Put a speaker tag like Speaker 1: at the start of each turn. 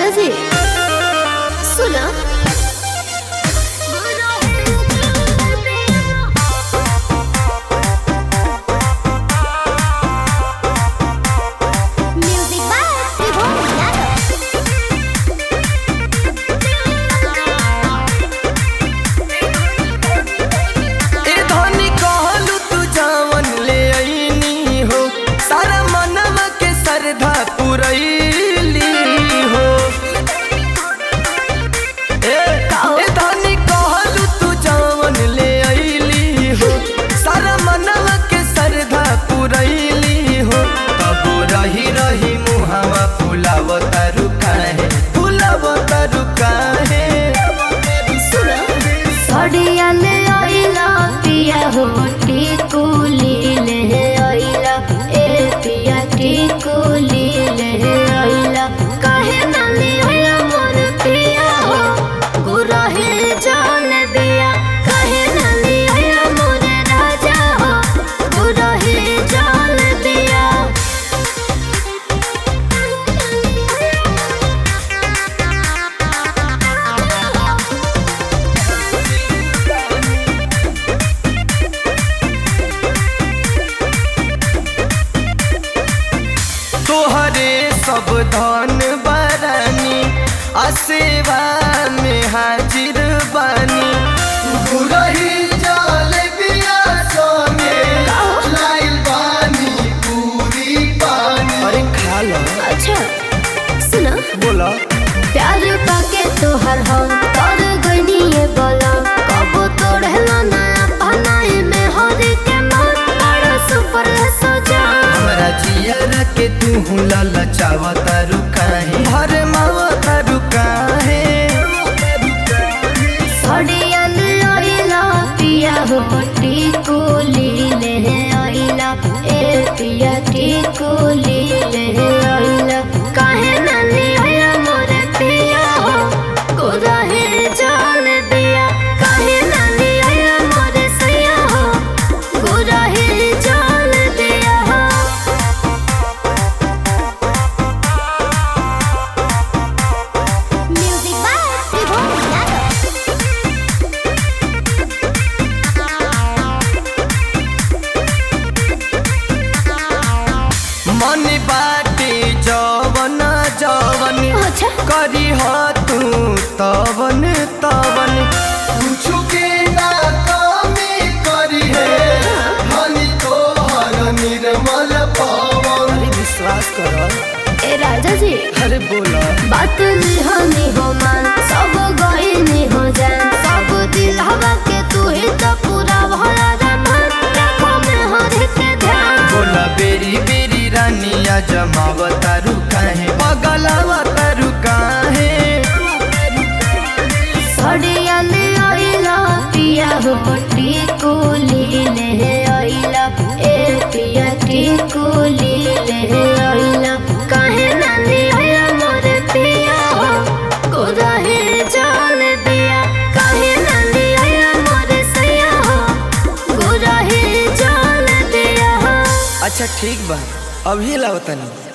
Speaker 1: राजा जी सुना।
Speaker 2: सब धन बरानी असेवा में हाजिर बानी गुरही जल बिया सोने लाइल बानी पूरी पानी। अरे खा लो।
Speaker 1: अच्छा सुना
Speaker 2: बोला।
Speaker 1: प्यार पाके तोहर हम कर गनी ये बोला कबो तोड़ला ना पहनाई में हर के मन बड़ा सुपर सजा
Speaker 2: हमरा जियर के तू ललचावता रुकाहे हर मावता रुकाहे
Speaker 1: सड़ियल आइला पिया हो टिकुली ले आइला ए पिया टिकुली ले आइला काहे ना ले आया मोरे पिया हो गोरहे जान दिया काहे ना ले आया मोरे सैया हो गोरहे जान दिया।
Speaker 2: मन बाटे जवन जवन करी हो तू तवन तवन कुछु के ना कमी करी है धनी तो हर निर्मल पवन। विश्वास कर
Speaker 1: ए राजा जी।
Speaker 2: अरे बोला।
Speaker 1: बात निहानी हो मान सब गईनी हो जान सब दिल हवा के तू ही तो पूरा भला रमान रखो में हर के ध्यान
Speaker 2: बोला बेरी बेरी रानिया जमावता रुकाहे पगलावता रुकाहे
Speaker 1: सड़िया ले आइला पिया हो टिकुली ले आइला ए पिया टिकुली ले आइला काहे ना ले आया मोरे पिया हो गोरहे जान दिया काहे ना ले आया मोरे सैया हो गोरहे जान दिया।
Speaker 2: अच्छा ठीक बा अभी लाओ तनी।